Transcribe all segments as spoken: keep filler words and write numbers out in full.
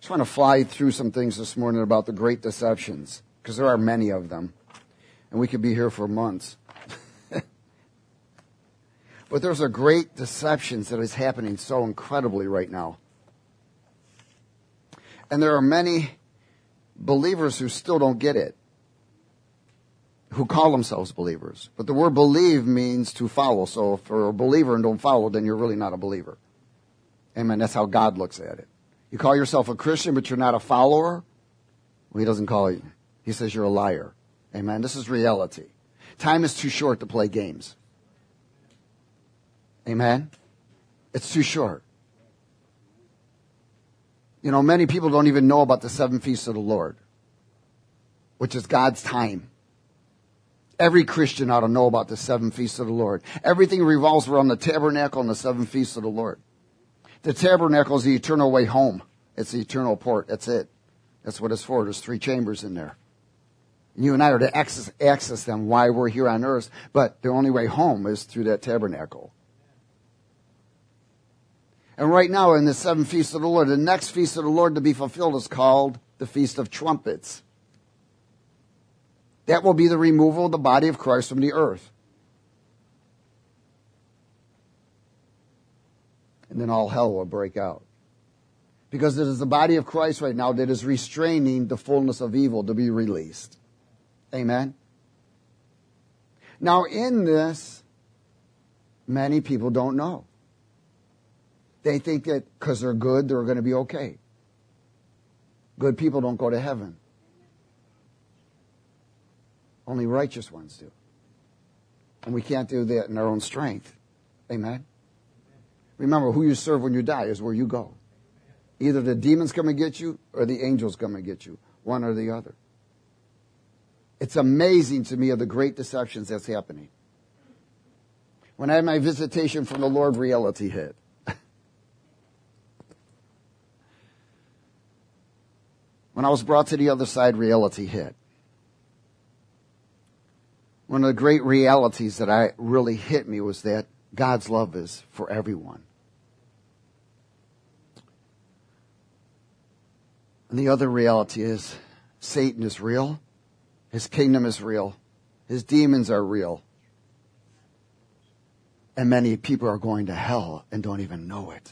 just want to fly through some things this morning about the great deceptions, because there are many of them, and we could be here for months. But there's a great deception that is happening so incredibly right now. And there are many believers who still don't get it, who call themselves believers. But the word believe means to follow. So if you're a believer and don't follow, then you're really not a believer. Amen. That's how God looks at it. You call yourself a Christian, but you're not a follower? Well, he doesn't call you. He says you're a liar. Amen. This is reality. Time is too short to play games. Amen. It's too short. You know, many people don't even know about the seven feasts of the Lord, which is God's time. Every Christian ought to know about the seven feasts of the Lord. Everything revolves around the tabernacle and the seven feasts of the Lord. The tabernacle is the eternal way home. It's the eternal port. That's it. That's what it's for. There's three chambers in there. And you and I are to access, access them while we're here on earth, but the only way home is through that tabernacle. And right now in the seven feasts of the Lord, the next feast of the Lord to be fulfilled is called the Feast of Trumpets. That will be the removal of the body of Christ from the earth. And then all hell will break out. Because it is the body of Christ right now that is restraining the fullness of evil to be released. Amen? Now in this, many people don't know. They think that because they're good, they're going to be okay. Good people don't go to heaven. Only righteous ones do. And we can't do that in our own strength. Amen? Remember, who you serve when you die is where you go. Either the demons come and get you or the angels come and get you. One or the other. It's amazing to me of the great deceptions that's happening. When I had my visitation from the Lord, reality hit. When I was brought to the other side, reality hit. One of the great realities that I really hit me was that God's love is for everyone. And the other reality is Satan is real. His kingdom is real. His demons are real. And many people are going to hell and don't even know it.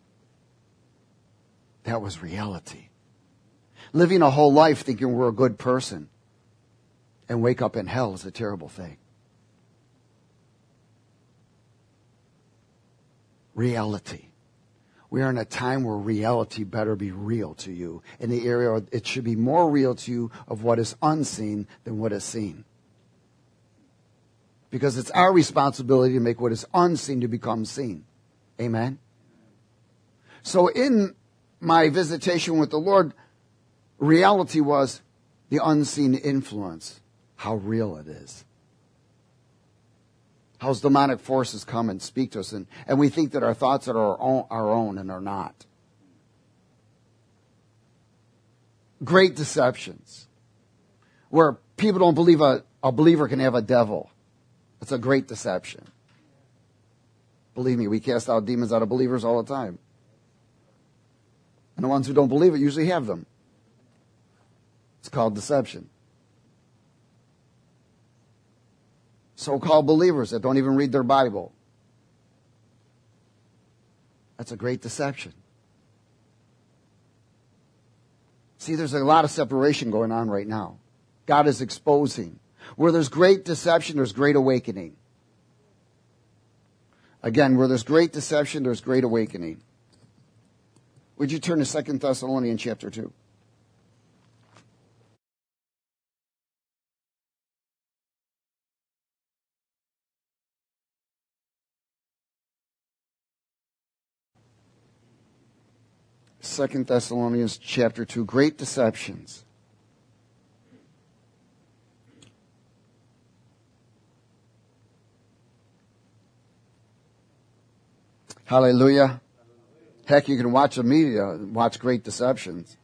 That was reality. Living a whole life thinking we're a good person and wake up in hell is a terrible thing. Reality. We are in a time where reality better be real to you. In the area, it should be more real to you of what is unseen than what is seen. Because it's our responsibility to make what is unseen to become seen. Amen? So in my visitation with the Lord, reality was the unseen influence. How real it is. How demonic forces come and speak to us. And, and we think that our thoughts are our own, our own and are not. Great deceptions. Where people don't believe a, a believer can have a devil. It's a great deception. Believe me, we cast out demons out of believers all the time. And the ones who don't believe it usually have them. It's called deception. So-called believers that don't even read their Bible. That's a great deception. See, there's a lot of separation going on right now. God is exposing. Where there's great deception, there's great awakening. Again, where there's great deception, there's great awakening. Would you turn to Second Thessalonians chapter two? Second Thessalonians chapter two, great deceptions. Hallelujah. Heck, you can watch the media and watch great deceptions.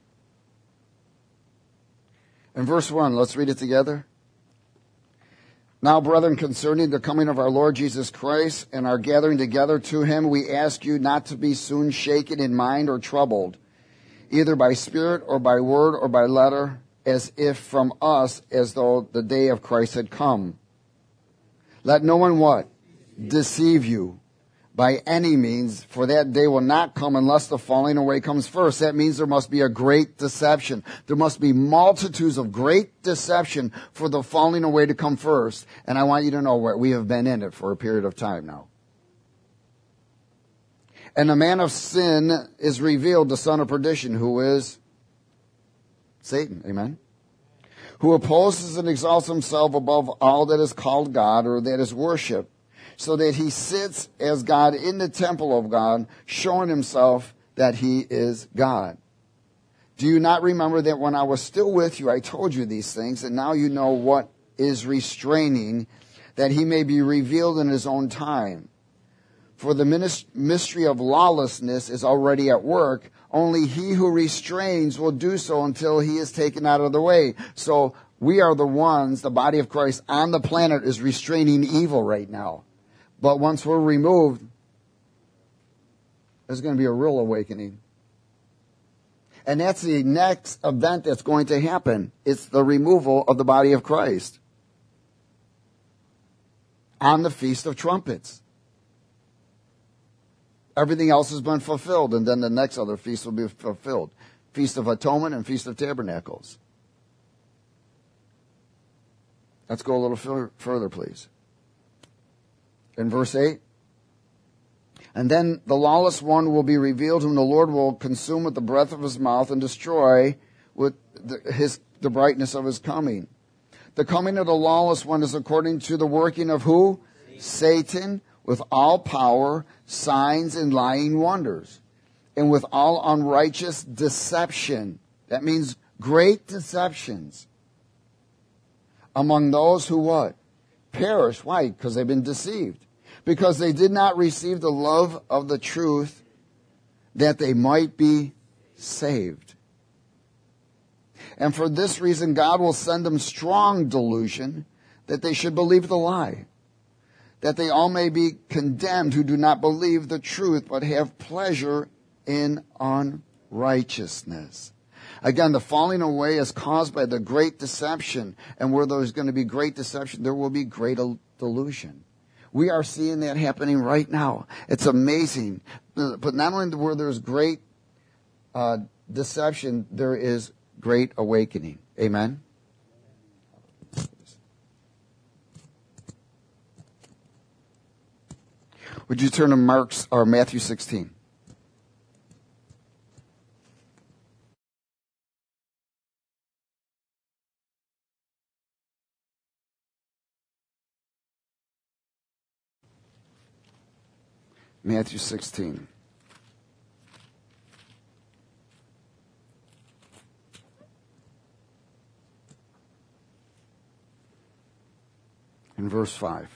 In verse one, let's read it together. Now, brethren, concerning the coming of our Lord Jesus Christ and our gathering together to him, we ask you not to be soon shaken in mind or troubled, either by spirit or by word or by letter, as if from us, as though the day of Christ had come. Let no one what? Deceive you by any means, for that day will not come unless the falling away comes first. That means there must be a great deception. There must be multitudes of great deception for the falling away to come first. And I want you to know where we have been in it for a period of time now. And the man of sin is revealed, the son of perdition, who is Satan. Amen. Who opposes and exalts himself above all that is called God or that is worshipped, so that he sits as God in the temple of God, showing himself that he is God. Do you not remember that when I was still with you, I told you these things, and now you know what is restraining, that he may be revealed in his own time? For the mystery of lawlessness is already at work. Only he who restrains will do so until he is taken out of the way. So we are the ones, the body of Christ on the planet is restraining evil right now. But once we're removed, there's going to be a real awakening. And that's the next event that's going to happen. It's the removal of the body of Christ on the Feast of Trumpets. Everything else has been fulfilled, and then the next other feast will be fulfilled. Feast of Atonement and Feast of Tabernacles. Let's go a little further, please. In verse eight, and then the lawless one will be revealed, whom the Lord will consume with the breath of his mouth and destroy with the, his, the brightness of his coming. The coming of the lawless one is according to the working of who? Satan, Satan, with all power, signs, and lying wonders, and with all unrighteous deception. That means great deceptions among those who what? Perish. Why? Because they've been deceived. Because they did not receive the love of the truth, that they might be saved. And for this reason, God will send them strong delusion, that they should believe the lie, that they all may be condemned who do not believe the truth, but have pleasure in unrighteousness. Again, the falling away is caused by the great deception. And where there's going to be great deception, there will be great delusion. We are seeing that happening right now. It's amazing. But not only where there's great uh, deception, there is great awakening. Amen? Would you turn to Mark's or Matthew sixteen? Matthew sixteen. In verse five.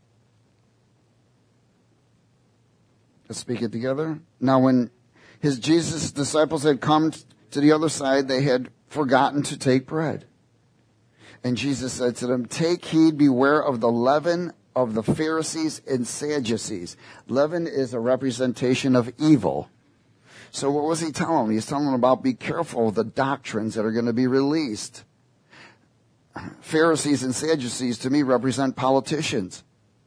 Let's speak it together. Now when his Jesus' disciples had come to the other side, they had forgotten to take bread. And Jesus said to them, "Take heed, beware of the leaven of the Pharisees and Sadducees." Leaven is a representation of evil. So what was he telling them? He's telling them about be careful of the doctrines that are going to be released. Pharisees and Sadducees to me represent politicians.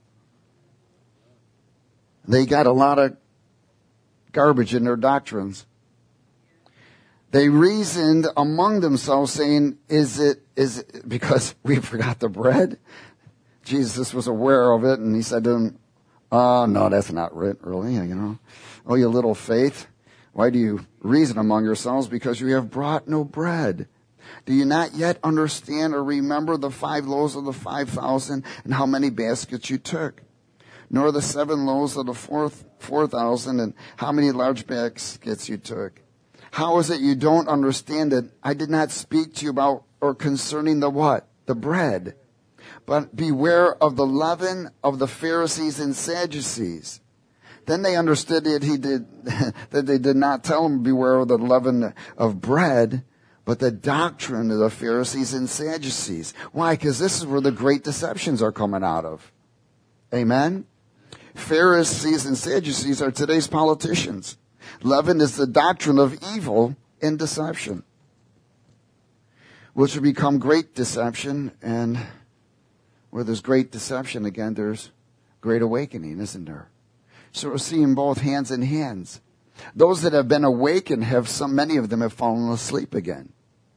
They got a lot of garbage in their doctrines. They reasoned among themselves saying, is it, is it because we forgot the bread? Jesus was aware of it, and he said to them, oh, no, that's not it, really, you know. Oh, you little faith, why do you reason among yourselves? Because you have brought no bread. Do you not yet understand or remember the five loaves of the five thousand and how many baskets you took? Nor the seven loaves of the fourth, four thousand and how many large baskets you took? How is it you don't understand it? I did not speak to you about or concerning the what? The bread. But beware of the leaven of the Pharisees and Sadducees. Then they understood that he did, that they did not tell him beware of the leaven of bread, but the doctrine of the Pharisees and Sadducees. Why? Because this is where the great deceptions are coming out of. Amen? Pharisees and Sadducees are today's politicians. Leaven is the doctrine of evil and deception, which will become great deception. And where there's great deception, again, there's great awakening, isn't there? So we're seeing both hands in hands. Those that have been awakened have some, many of them have fallen asleep again,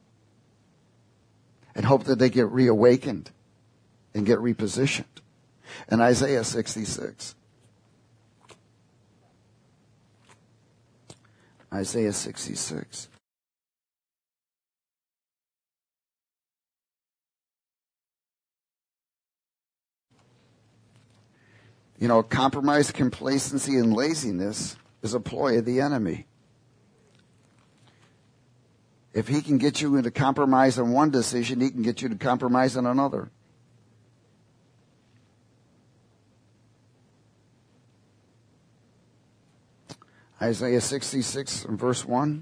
and hope that they get reawakened and get repositioned. In Isaiah sixty-six, Isaiah sixty-six. You know, compromise, complacency, and laziness is a ploy of the enemy. If he can get you into compromise on one decision, he can get you to compromise on another. Isaiah sixty-six and verse one.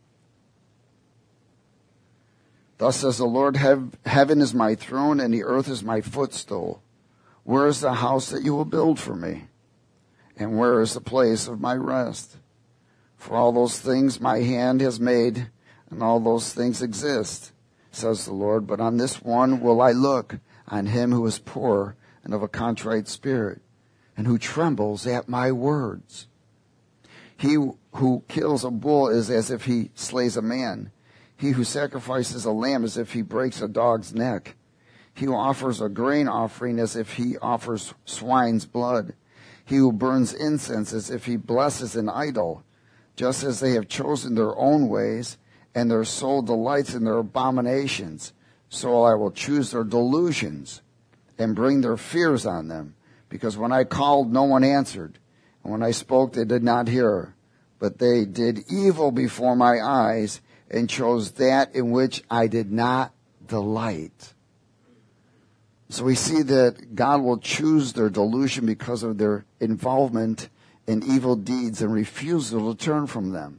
Thus says the Lord, heaven is my throne and the earth is my footstool. Where is the house that you will build for me? And where is the place of my rest? For all those things my hand has made, and all those things exist, says the Lord. But on this one will I look, on him who is poor and of a contrite spirit, and who trembles at my words. He who kills a bull is as if he slays a man. He who sacrifices a lamb as if he breaks a dog's neck. He who offers a grain offering as if he offers swine's blood. He who burns incense as if he blesses an idol. Just as they have chosen their own ways, and their soul delights in their abominations, so I will choose their delusions and bring their fears on them. Because when I called, no one answered. And when I spoke, they did not hear. But they did evil before my eyes and chose that in which I did not delight. So we see that God will choose their delusion because of their involvement in evil deeds and refusal to turn from them.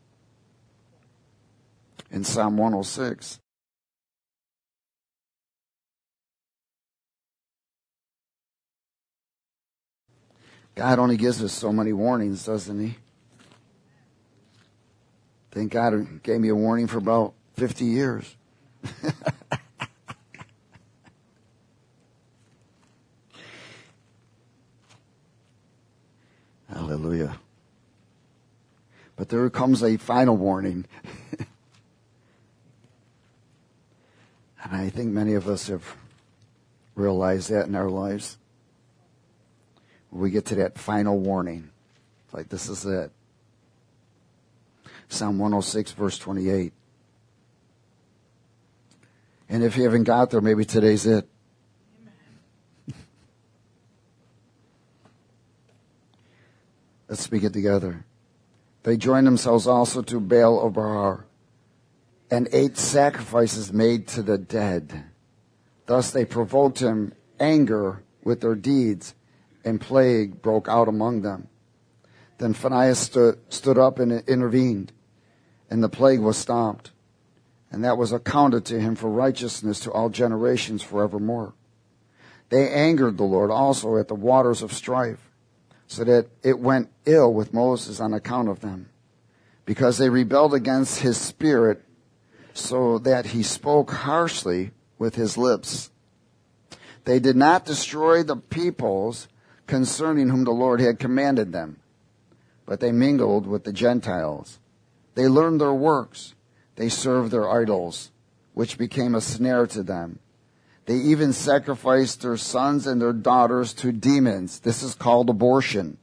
In Psalm one oh six. God only gives us so many warnings, doesn't he? I think God gave me a warning for about fifty years. Hallelujah. But there comes a final warning. And I think many of us have realized that in our lives. When we get to that final warning, it's like, this is it. Psalm one oh six, verse twenty-eight. And if you haven't got there, maybe today's it. Let's speak it together. They joined themselves also to Baal of Bahar, and ate sacrifices made to the dead. Thus they provoked him anger with their deeds, and plague broke out among them. Then Phinehas stood, stood up and intervened, and the plague was stopped. And that was accounted to him for righteousness to all generations forevermore. They angered the Lord also at the waters of strife, so that it went ill with Moses on account of them, because they rebelled against his spirit, so that he spoke harshly with his lips. They did not destroy the peoples concerning whom the Lord had commanded them, but they mingled with the Gentiles. They learned their works. They served their idols, which became a snare to them. They even sacrificed their sons and their daughters to demons. This is called abortion.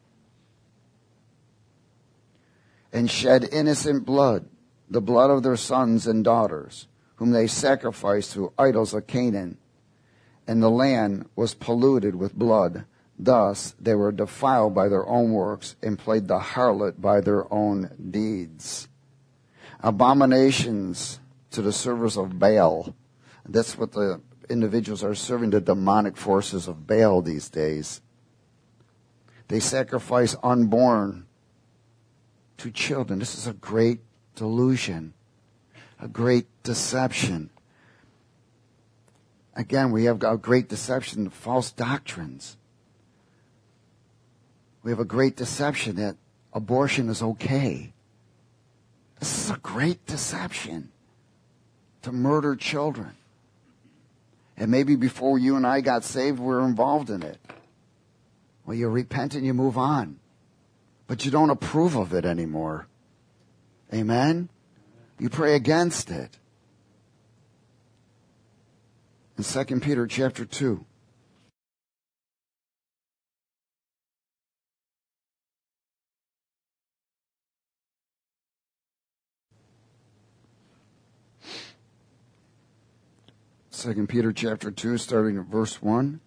And shed innocent blood, the blood of their sons and daughters, whom they sacrificed to idols of Canaan. And the land was polluted with blood. Thus they were defiled by their own works and played the harlot by their own deeds. Abominations to the servers of Baal. That's what the individuals are serving, the demonic forces of Baal these days. They sacrifice unborn to children. This is a great delusion. A great deception. Again, we have a great deception, false doctrines. We have a great deception that abortion is okay. This is a great deception to murder children. And maybe before you and I got saved, we were involved in it. Well, you repent and you move on. But you don't approve of it anymore. Amen? You pray against it. In Second Peter chapter two. Second Peter chapter two, starting at verse one.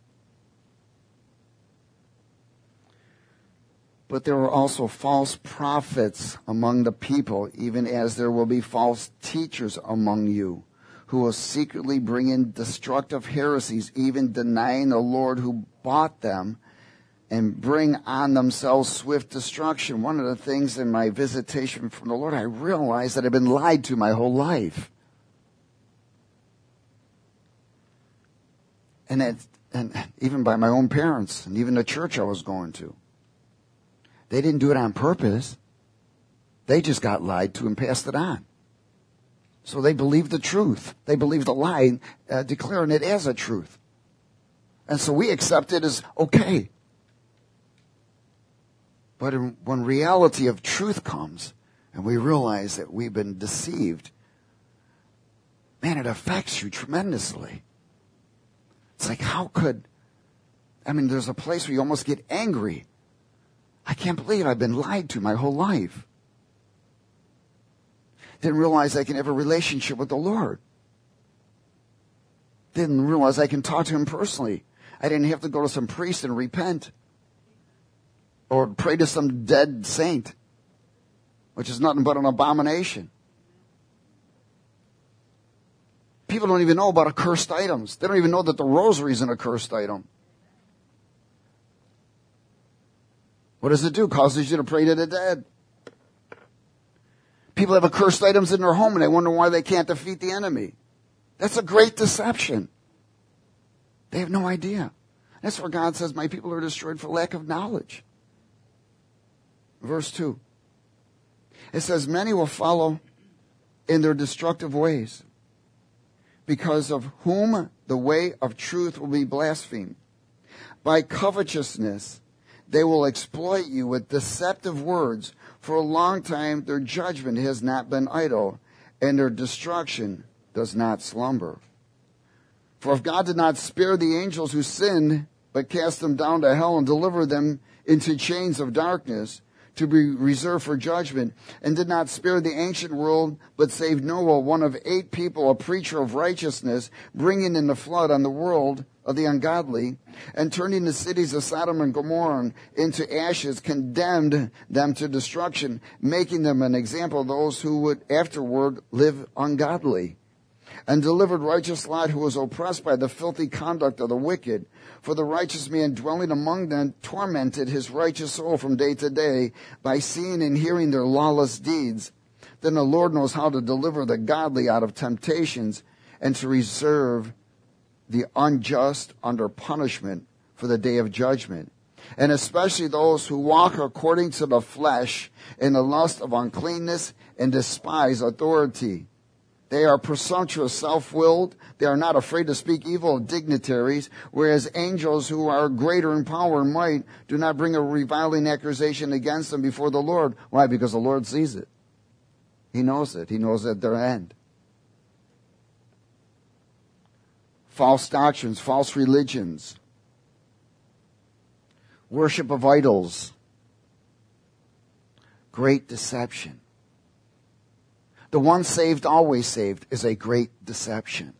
But there were also false prophets among the people, even as there will be false teachers among you, who will secretly bring in destructive heresies, even denying the Lord who bought them, and bring on themselves swift destruction. One of the things in my visitation from the Lord, I realized that I've been lied to my whole life. And, it, and even by my own parents, and even the church I was going to. They didn't do it on purpose. They just got lied to and passed it on. So they believed the truth. They believed the lie, uh, declaring it as a truth. And so we accept it as okay. But in, when reality of truth comes, and we realize that we've been deceived, man, it affects you tremendously. It's like, how could, I mean, there's a place where you almost get angry. I can't believe I've been lied to my whole life. Didn't realize I can have a relationship with the Lord. Didn't realize I can talk to Him personally. I didn't have to go to some priest and repent. Or pray to some dead saint, which is nothing but an abomination. People don't even know about accursed items. They don't even know that the rosary is an accursed item. What does it do? It causes you to pray to the dead. People have accursed items in their home and they wonder why they can't defeat the enemy. That's a great deception. They have no idea. That's where God says, my people are destroyed for lack of knowledge. Verse two. It says, many will follow in their destructive ways, because of whom the way of truth will be blasphemed. By covetousness, they will exploit you with deceptive words. For a long time, their judgment has not been idle, and their destruction does not slumber. For if God did not spare the angels who sinned, but cast them down to hell and delivered them into chains of darkness, to be reserved for judgment, and did not spare the ancient world, but saved Noah, one of eight people, a preacher of righteousness, bringing in the flood on the world of the ungodly, and turning the cities of Sodom and Gomorrah into ashes, condemned them to destruction, making them an example of those who would afterward live ungodly, and delivered righteous Lot, who was oppressed by the filthy conduct of the wicked. For the righteous man dwelling among them tormented his righteous soul from day to day by seeing and hearing their lawless deeds. Then the Lord knows how to deliver the godly out of temptations and to reserve the unjust under punishment for the day of judgment. And especially those who walk according to the flesh in the lust of uncleanness and despise authority. They are presumptuous, self-willed. They are not afraid to speak evil of dignitaries, whereas angels who are greater in power and might do not bring a reviling accusation against them before the Lord. Why? Because the Lord sees it. He knows it. He knows at their end. False doctrines, false religions, worship of idols, great deception. The once saved, always saved is a great deception.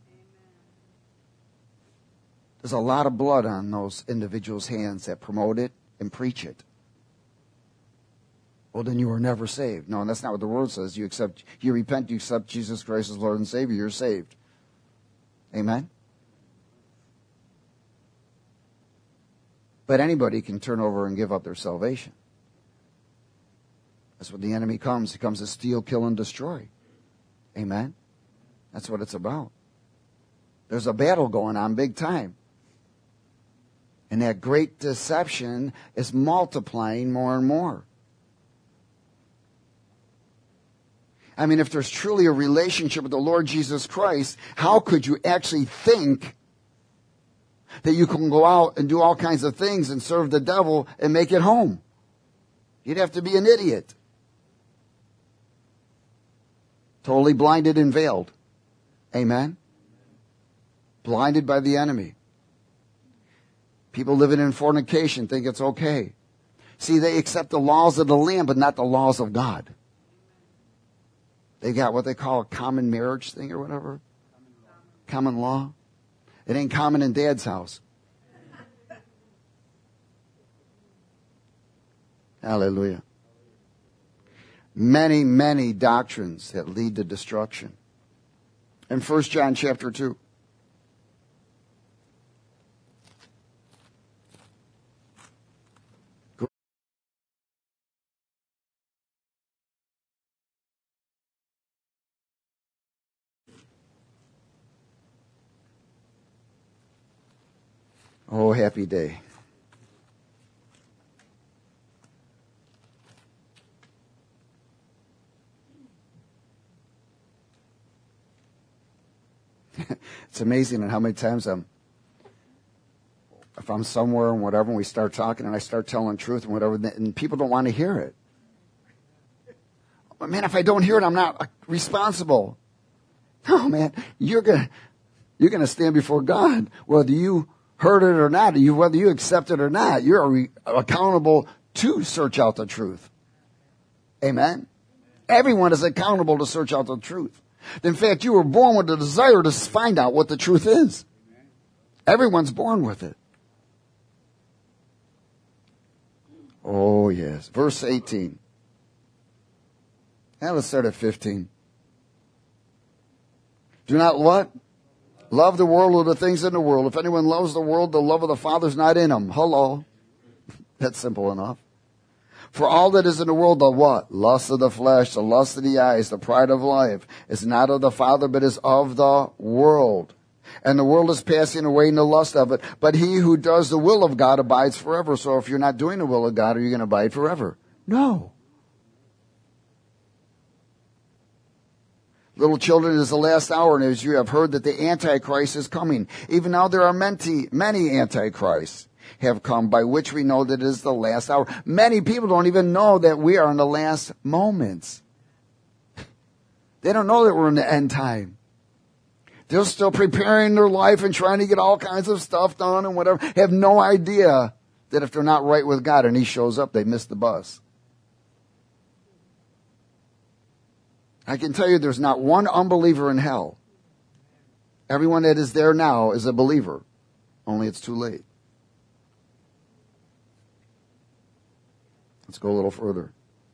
There's a lot of blood on those individuals' hands that promote it and preach it. Well, then you were never saved. No, that's not what the word says. You accept, you repent, you accept Jesus Christ as Lord and Savior, you're saved. Amen? But anybody can turn over and give up their salvation. That's when the enemy comes. He comes to steal, kill, and destroy. Amen? That's what it's about. There's a battle going on big time. And that great deception is multiplying more and more. I mean, if there's truly a relationship with the Lord Jesus Christ, how could you actually think that you can go out and do all kinds of things and serve the devil and make it home? You'd have to be an idiot. Totally blinded and veiled. Amen? Blinded by the enemy. People living in fornication think it's okay. See, they accept the laws of the land, but not the laws of God. They got what they call a common marriage thing or whatever. Common law. Common law. It ain't common in Dad's house. Hallelujah. Many, many doctrines that lead to destruction. In First John chapter two. Oh, happy day. It's amazing how many times I'm, if I'm somewhere and whatever, and we start talking and I start telling truth and whatever, and people don't want to hear it. But man, if I don't hear it, I'm not responsible. No, man, you're gonna, you're gonna stand before God, whether you heard it or not, you, whether you accept it or not, you're re- accountable to search out the truth. Amen? Everyone is accountable to search out the truth. In fact, you were born with the desire to find out what the truth is. Everyone's born with it. Oh, yes. Verse eighteen. Now let's start at fifteen. Do not what? Love the world or the things in the world. If anyone loves the world, the love of the Father is not in him. Hello. That's simple enough. For all that is in the world, the what? Lust of the flesh, the lust of the eyes, the pride of life, is not of the Father, but is of the world. And the world is passing away in the lust of it. But he who does the will of God abides forever. So if you're not doing the will of God, are you going to abide forever? No. Little children, it is the last hour, and as you have heard that the Antichrist is coming. Even now there are many, many Antichrists have come, by which we know that it is the last hour. Many people don't even know that we are in the last moments. They don't know that we're in the end time. They're still preparing their life and trying to get all kinds of stuff done and whatever. Have no idea that if they're not right with God and he shows up, they missed the bus. I can tell you there's not one unbeliever in hell. Everyone that is there now is a believer. Only it's too late. Let's go a little further.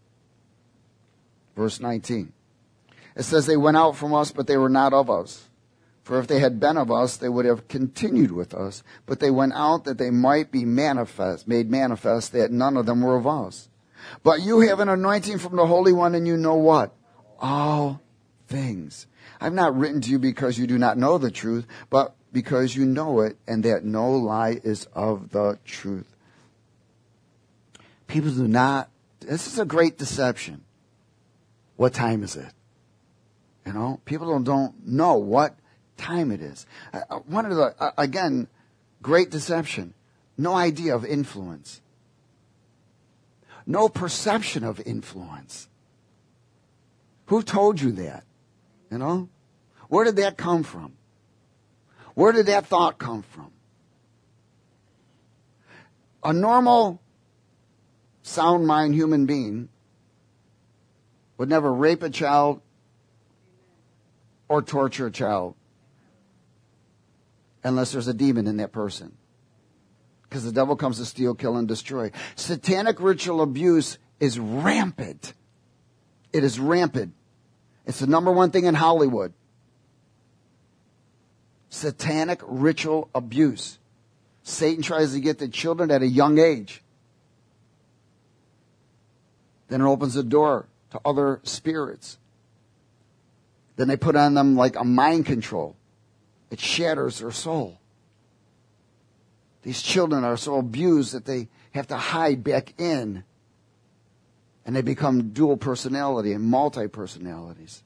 Verse nineteen. It says, they went out from us, but they were not of us. For if they had been of us, they would have continued with us. But they went out that they might be manifest, made manifest that none of them were of us. But you have an anointing from the Holy One, and you know what? All things. I've not written to you because you do not know the truth, but because you know it, and that no lie is of the truth. People do not, this is a great deception. What time is it? You know, people don't, don't know what time it is. Uh, one of the, uh, again, great deception. No idea of influence. No perception of influence. Who told you that? You know? Where did that come from? Where did that thought come from? A normal, sound mind human being would never rape a child or torture a child unless there's a demon in that person. Because the devil comes to steal, kill, and destroy. Satanic ritual abuse is rampant. It is rampant. It's the number one thing in Hollywood. Satanic ritual abuse. Satan tries to get the children at a young age. Then it opens the door to other spirits. Then they put on them like a mind control. It shatters their soul. These children are so abused that they have to hide back in. And they become dual personality and multi-personalities.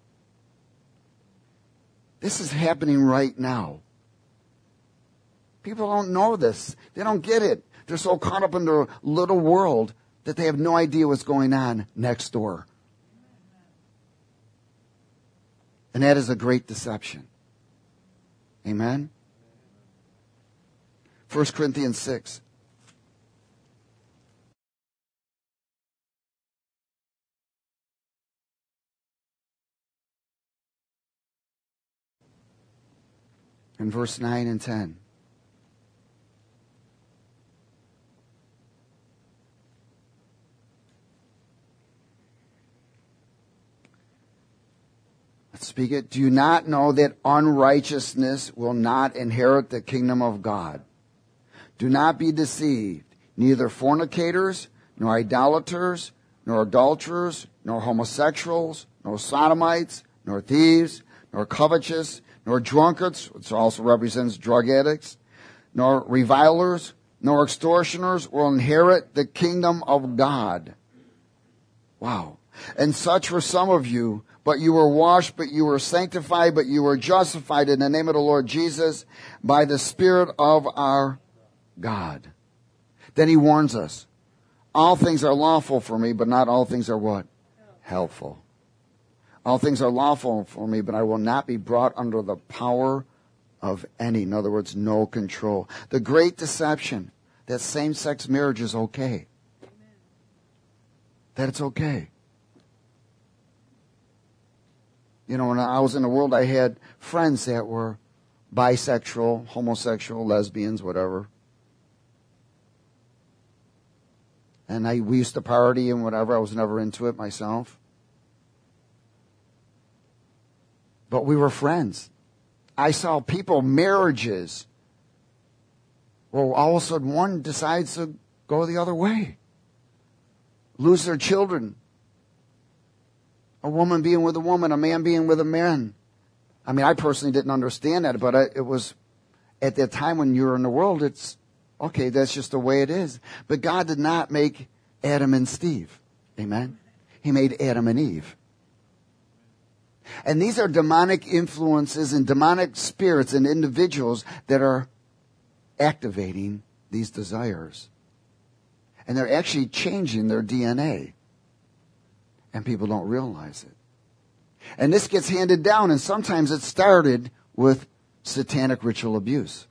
This is happening right now. People don't know this. They don't get it. They're so caught up in their little world that they have no idea what's going on next door. And that is a great deception. Amen? First Corinthians six. In verse nine and ten. Let's speak it. Do you not know that unrighteousness will not inherit the kingdom of God? Do not be deceived. Neither fornicators, nor idolaters, nor adulterers, nor homosexuals, nor sodomites, nor thieves, nor covetous, nor drunkards, which also represents drug addicts, nor revilers, nor extortioners will inherit the kingdom of God. Wow. And such were some of you, but you were washed, but you were sanctified, but you were justified in the name of the Lord Jesus by the Spirit of our God. Then he warns us, all things are lawful for me, but not all things are what? Helpful. All things are lawful for me, but I will not be brought under the power of any. In other words, no control. The great deception that same-sex marriage is okay. That it's okay. You know, when I was in the world, I had friends that were bisexual, homosexual, lesbians, whatever. And I, we used to party and whatever. I was never into it myself. But we were friends. I saw people, marriages, well, all of a sudden one decides to go the other way. Lose their children. A woman being with a woman, a man being with a man. I mean, I personally didn't understand that, but I, it was, at that time when you're in the world, it's, okay, that's just the way it is. But God did not make Adam and Steve. Amen? He made Adam and Eve. And these are demonic influences and demonic spirits and individuals that are activating these desires. And they're actually changing their D N A. And people don't realize it. And this gets handed down, and sometimes it started with satanic ritual abuse.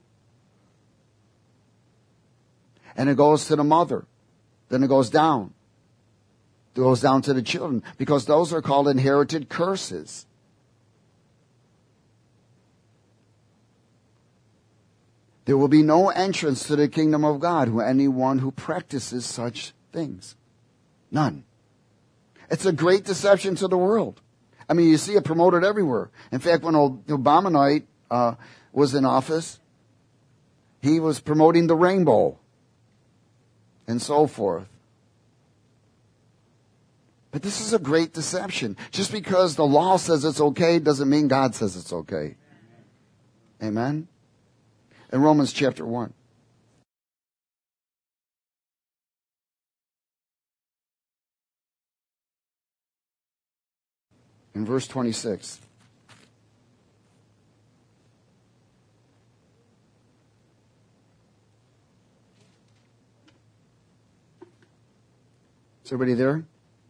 And it goes to the mother. Then it goes down. It goes down to the children, because those are called inherited curses. There will be no entrance to the kingdom of God to anyone who practices such things. None. It's a great deception to the world. I mean, you see it promoted everywhere. In fact, when Obama Night uh, was in office, he was promoting the rainbow and so forth. But this is a great deception. Just because the law says it's okay doesn't mean God says it's okay. Amen? In Romans chapter one. In verse twenty-six. Is everybody there?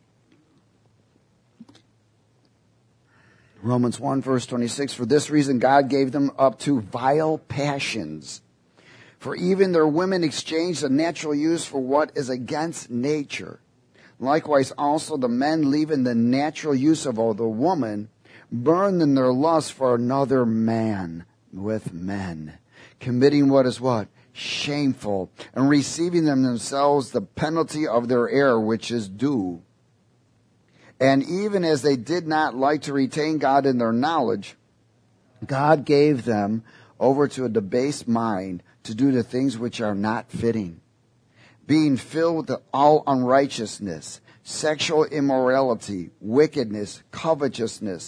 Romans one, verse twenty-six. For this reason God gave them up to vile passions. For even their women exchanged the natural use for what is against nature. Likewise also the men, leaving the natural use of the woman, burned in their lust for another man with men, committing what is what? Shameful, and receiving them themselves the penalty of their error, which is due. And even as they did not like to retain God in their knowledge, God gave them over to a debased mind to do the things which are not fitting, being filled with all unrighteousness, sexual immorality, wickedness, covetousness,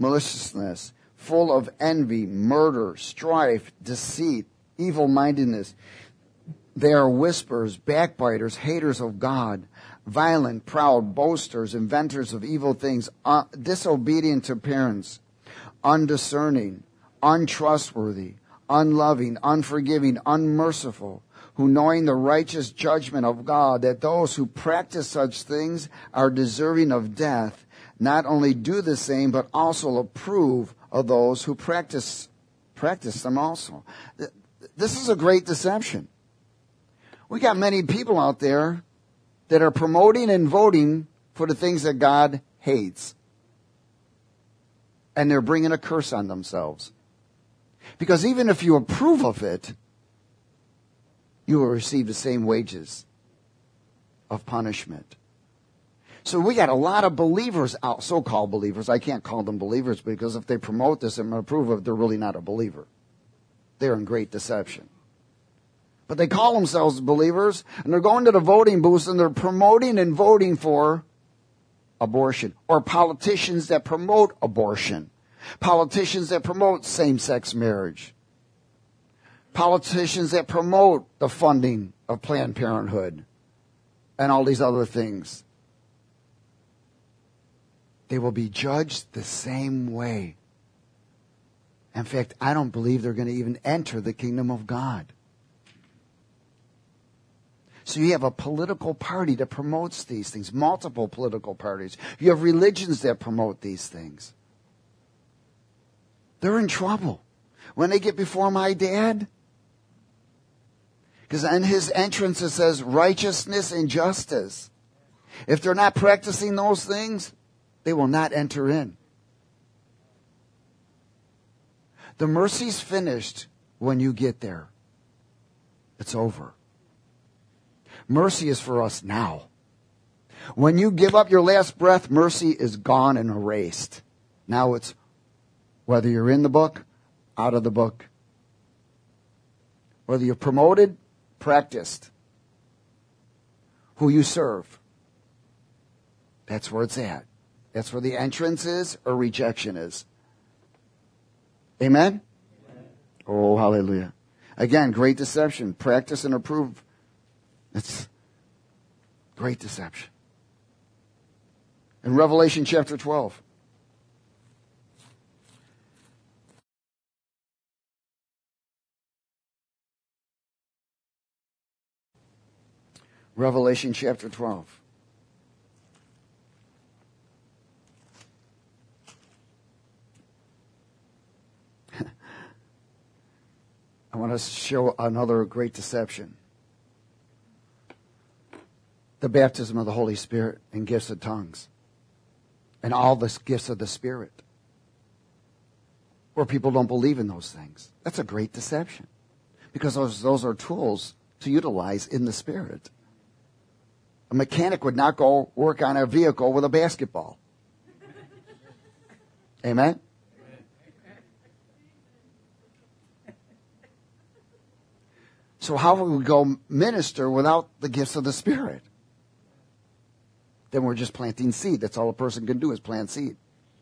maliciousness, full of envy, murder, strife, deceit, evil-mindedness. They are whisperers, backbiters, haters of God, violent, proud, boasters, inventors of evil things, uh, disobedient to parents, undiscerning, untrustworthy, unloving, unforgiving, unmerciful, who knowing the righteous judgment of God, that those who practice such things are deserving of death, not only do the same, but also approve of those who practice, practice them also. This is a great deception. We got many people out there that are promoting and voting for the things that God hates. And they're bringing a curse on themselves. Because even if you approve of it, you will receive the same wages of punishment. So we got a lot of believers out, so-called believers. I can't call them believers because if they promote this and approve of it, they're really not a believer. They're in great deception. But they call themselves believers, and they're going to the voting booths, and they're promoting and voting for abortion. Or politicians that promote abortion. Politicians that promote same-sex marriage. Politicians that promote the funding of Planned Parenthood. And all these other things. They will be judged the same way. In fact, I don't believe they're going to even enter the kingdom of God. So you have a political party that promotes these things, multiple political parties. You have religions that promote these things. They're in trouble. When they get before my dad, because in his entrance it says righteousness and justice. If they're not practicing those things, they will not enter in. The mercy's finished when you get there. It's over. Mercy is for us now. When you give up your last breath, mercy is gone and erased. Now it's whether you're in the book, out of the book. Whether you're promoted, practiced. Who you serve. That's where it's at. That's where the entrance is or rejection is. Amen? Amen. Oh, hallelujah. Again, great deception. Practice and approve. It's great deception. In Revelation chapter twelve. Revelation chapter twelve. I want to show another great deception. The baptism of the Holy Spirit and gifts of tongues. And all the gifts of the Spirit. Where people don't believe in those things. That's a great deception. Because those, those are tools to utilize in the Spirit. A mechanic would not go work on a vehicle with a basketball. Amen? So how will we go minister without the gifts of the Spirit? Then we're just planting seed. That's all a person can do is plant seed.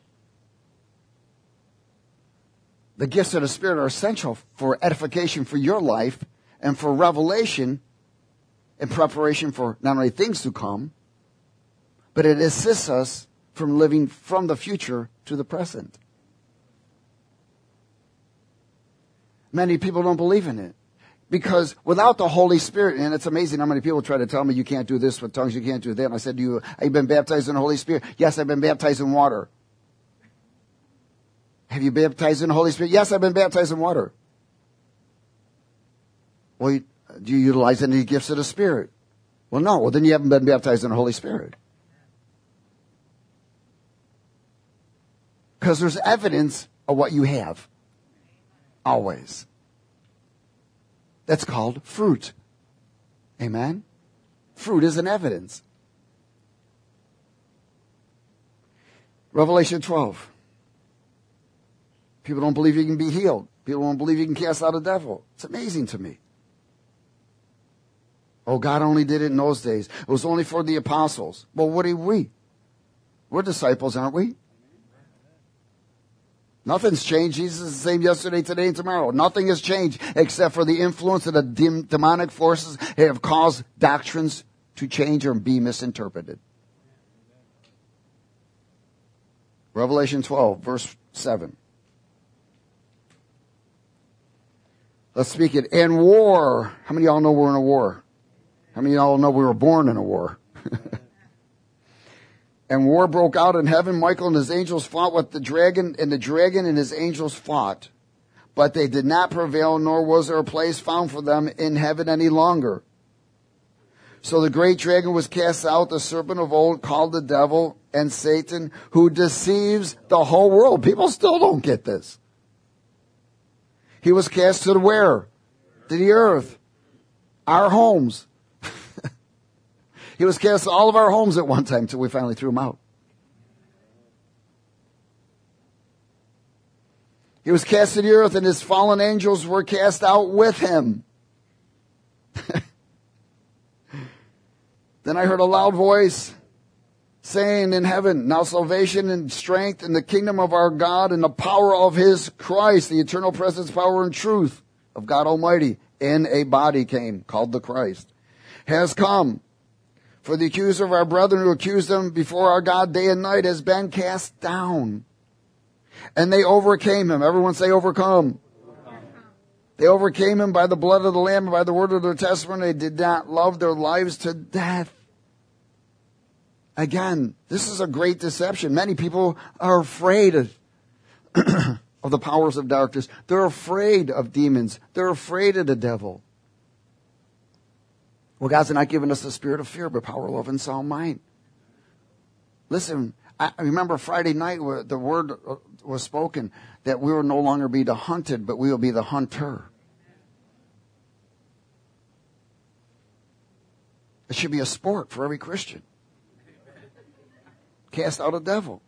The gifts of the Spirit are essential for edification for your life and for revelation in preparation for not only things to come, but it assists us from living from the future to the present. Many people don't believe in it. Because without the Holy Spirit, and it's amazing how many people try to tell me you can't do this with tongues, you can't do that. And I said to you, have you been baptized in the Holy Spirit? Yes, I've been baptized in water. Have you baptized in the Holy Spirit? Yes, I've been baptized in water. Well, do you utilize any gifts of the Spirit? Well, no. Well, then you haven't been baptized in the Holy Spirit. Because there's evidence of what you have. Always. That's called fruit. Amen? Fruit is an evidence. Revelation twelve. People don't believe you can be healed. People don't believe you can cast out a devil. It's amazing to me. Oh, God only did it in those days. It was only for the apostles. Well, what are we? We're disciples, aren't we? Nothing's changed. Jesus is the same yesterday, today, and tomorrow. Nothing has changed except for the influence of the dem- demonic forces that have caused doctrines to change or be misinterpreted. Revelation twelve, verse seven. Let's speak it. And war. How many of y'all know we're in a war? How many of y'all know we were born in a war? And war broke out in heaven. Michael and his angels fought with the dragon, and the dragon and his angels fought. But they did not prevail, nor was there a place found for them in heaven any longer. So the great dragon was cast out, the serpent of old, called the devil and Satan, who deceives the whole world. People still don't get this. He was cast to the where? To the earth. Our homes. He was cast to all of our homes at one time until we finally threw him out. He was cast to the earth, and his fallen angels were cast out with him. Then I heard a loud voice saying in heaven, now salvation and strength in the kingdom of our God and the power of his Christ, the eternal presence, power, and truth of God Almighty in a body came, called the Christ, has come. For the accuser of our brethren who accused them before our God day and night has been cast down. And they overcame him. Everyone say overcome. Overcome. They overcame him by the blood of the Lamb and by the word of their testimony. They did not love their lives to death. Again, this is a great deception. Many people are afraid of, of the powers of darkness. They're afraid of demons. They're afraid of the devil. Well, God's not giving us the spirit of fear, but power, love, and sound mind. Listen, I remember Friday night where the word was spoken that we will no longer be the hunted, but we will be the hunter. It should be a sport for every Christian. Cast out a devil.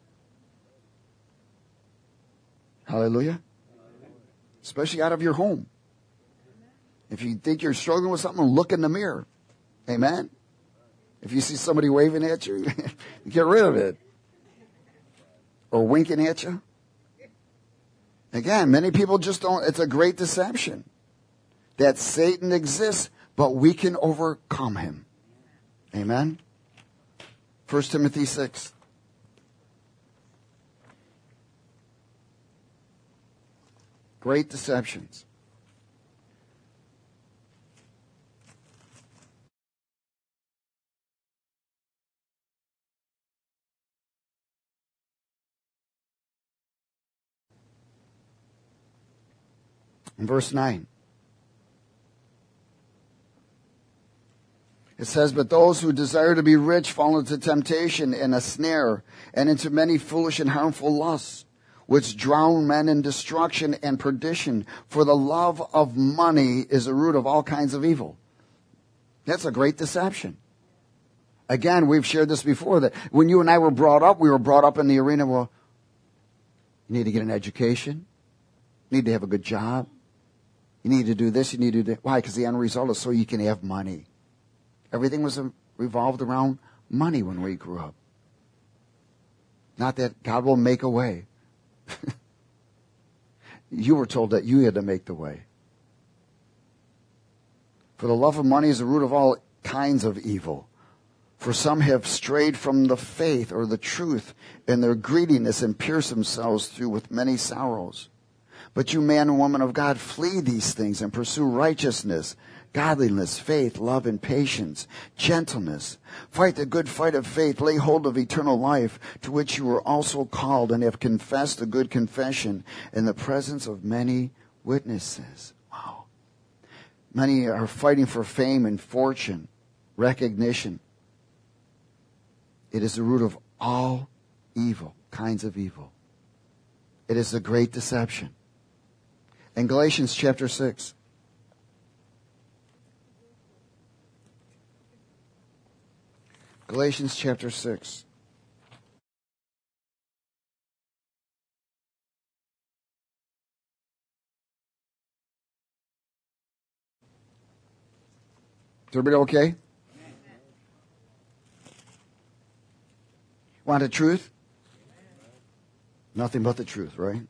Hallelujah. Especially out of your home. If you think you're struggling with something, look in the mirror. Amen. If you see somebody waving at you, get rid of it. Or winking at you. Again, many people just don't, it's a great deception that Satan exists, but we can overcome him. Amen. First Timothy six. Great deceptions. In verse nine, it says, but those who desire to be rich fall into temptation and a snare, and into many foolish and harmful lusts, which drown men in destruction and perdition. For the love of money is the root of all kinds of evil. That's a great deception. Again, we've shared this before, that when you and I were brought up, we were brought up in the arena, well, you need to get an education, you need to have a good job, you need to do this, you need to do that. Why? Because the end result is so you can have money. Everything was revolved around money when we grew up. Not that God will make a way. You were told that you had to make the way. For the love of money is the root of all kinds of evil. For some have strayed from the faith or the truth, and their greediness and pierced themselves through with many sorrows. But you, man and woman of God, flee these things and pursue righteousness, godliness, faith, love, and patience, gentleness. Fight the good fight of faith. Lay hold of eternal life, to which you were also called and have confessed the good confession in the presence of many witnesses. Wow. Many are fighting for fame and fortune, recognition. It is the root of all evil, kinds of evil. It is a great deception. In Galatians chapter six, Galatians chapter six. Is everybody okay? Want the truth? Nothing but the truth, right?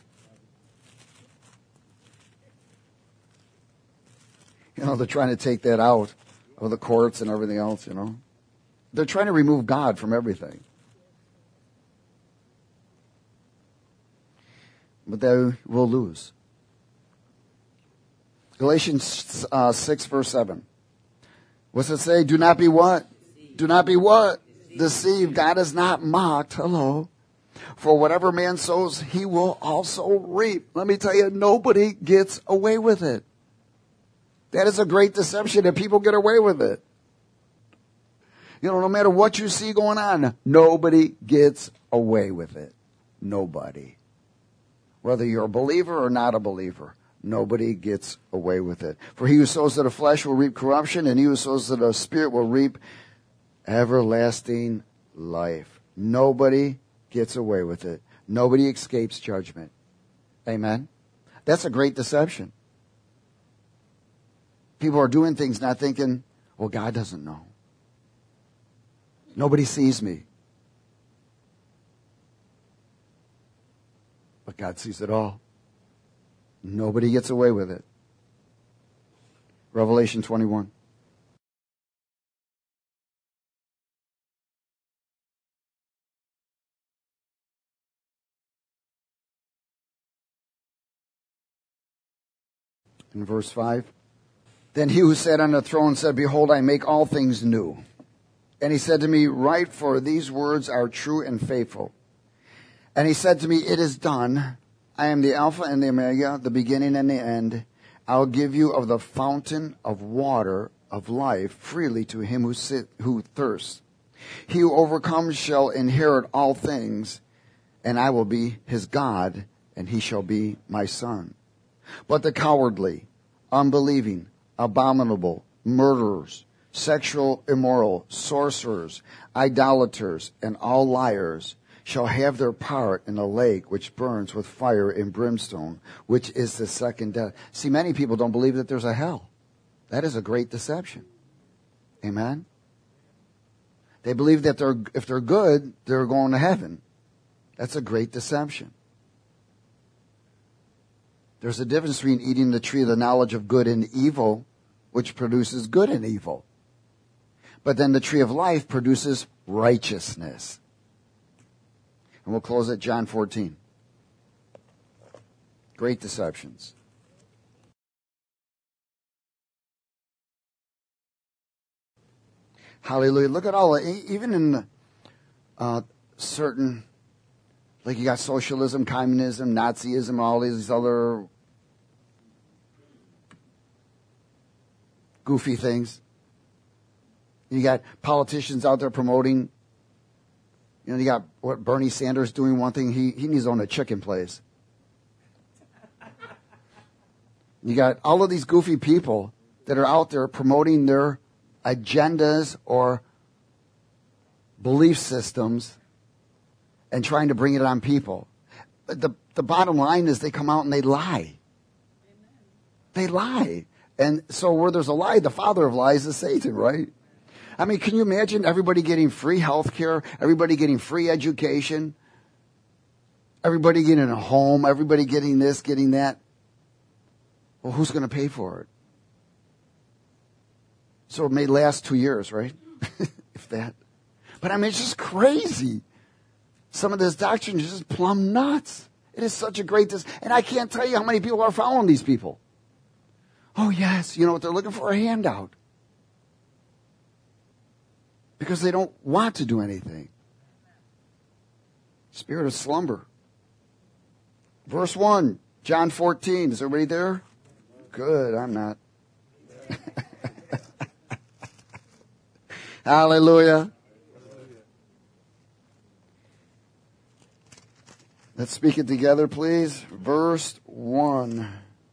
You know, they're trying to take that out of the courts and everything else, you know. They're trying to remove God from everything. But they will lose. Galatians uh, six, verse seven. What's it say? Do not be what? Do not be what? Deceived. God is not mocked. Hello. For whatever man sows, he will also reap. Let me tell you, nobody gets away with it. That is a great deception, and people get away with it. You know, no matter what you see going on, nobody gets away with it. Nobody. Whether you're a believer or not a believer, nobody gets away with it. For he who sows to the flesh will reap corruption, and he who sows to the spirit will reap everlasting life. Nobody gets away with it. Nobody escapes judgment. Amen? That's a great deception. People are doing things not thinking, well, God doesn't know. Nobody sees me. But God sees it all. Nobody gets away with it. Revelation twenty-one. In verse five. Then he who sat on the throne said, behold, I make all things new. And he said to me, write, for these words are true and faithful. And he said to me, it is done. I am the Alpha and the Omega, the beginning and the end. I'll give you of the fountain of water of life freely to him who sit, who thirsts. He who overcomes shall inherit all things, and I will be his God, and he shall be my son. But the cowardly, unbelieving, abominable, murderers, sexual immoral, sorcerers, idolaters, and all liars shall have their part in the lake which burns with fire and brimstone, which is the second death. See, many people don't believe that there's a hell. That is a great deception. Amen? They believe that they're, if they're good, they're going to heaven. That's a great deception. There's a difference between eating the tree of the knowledge of good and evil, which produces good and evil. But then the tree of life produces righteousness. And we'll close at John fourteen. Great deceptions. Hallelujah. Look at all, even in uh, certain, like you got socialism, communism, Nazism, all these other goofy things. You got politicians out there promoting, you know, you got what Bernie Sanders doing one thing, he, he needs to own a chicken place. You got all of these goofy people that are out there promoting their agendas or belief systems and trying to bring it on people. But the, the bottom line is they come out and they lie. Amen. They lie. And so where there's a lie, the father of lies is Satan, right? I mean, can you imagine everybody getting free health care, everybody getting free education, everybody getting a home, everybody getting this, getting that? Well, who's going to pay for it? So it may last two years, right? If that. But I mean, it's just crazy. Some of this doctrine is just plumb nuts. It is such a great, dis- and I can't tell you how many people are following these people. Oh, yes, you know what, they're looking for a handout. Because they don't want to do anything. Spirit of slumber. Verse one, John fourteen. Is everybody there? Good, I'm not. Hallelujah. Let's speak it together, please. Verse one.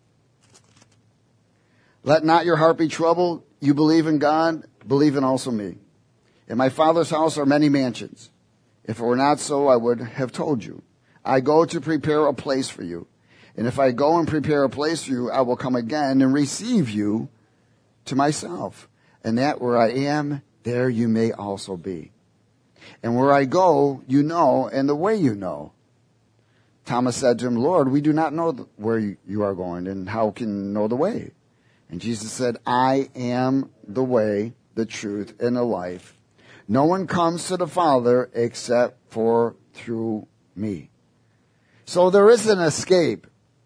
Let not your heart be troubled. You believe in God, believe in also me. In my Father's house are many mansions. If it were not so, I would have told you. I go to prepare a place for you. And if I go and prepare a place for you, I will come again and receive you to myself. And that where I am, there you may also be. And where I go, you know, and the way you know. Thomas said to him, Lord, we do not know where you are going, and how can you know the way? And Jesus said, I am the way, the truth, and the life. No one comes to the Father except for through me. So there is an escape.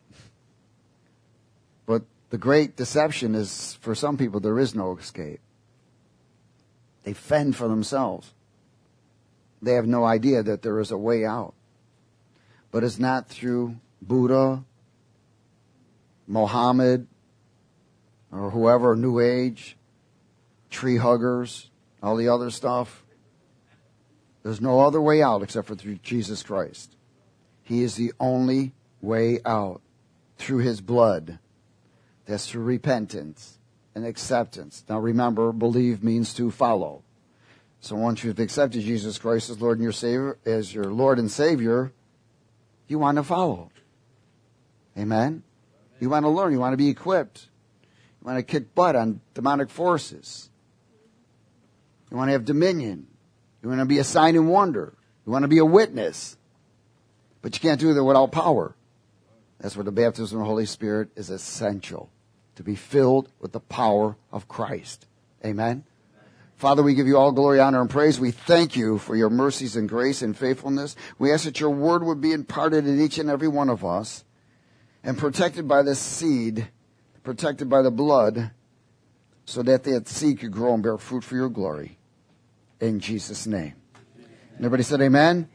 But the great deception is, for some people, there is no escape. They fend for themselves. They have no idea that there is a way out. But it's not through Buddha, Mohammed, or whoever, New Age, tree huggers, all the other stuff. There's no other way out except for through Jesus Christ. He is the only way out through his blood. That's through repentance and acceptance. Now remember, believe means to follow. So once you've accepted Jesus Christ as Lord and your Savior, as your Lord and Savior, you want to follow. Amen? You want to learn. You want to be equipped. You want to kick butt on demonic forces. You want to have dominion. You want to be a sign and wonder. You want to be a witness. But you can't do that without power. That's where the baptism of the Holy Spirit is essential. To be filled with the power of Christ. Amen? Father, we give you all glory, honor, and praise. We thank you for your mercies and grace and faithfulness. We ask that your word would be imparted in each and every one of us and protected by this seed, protected by the blood, so that that seed could grow and bear fruit for your glory. In Jesus' name. And everybody said amen?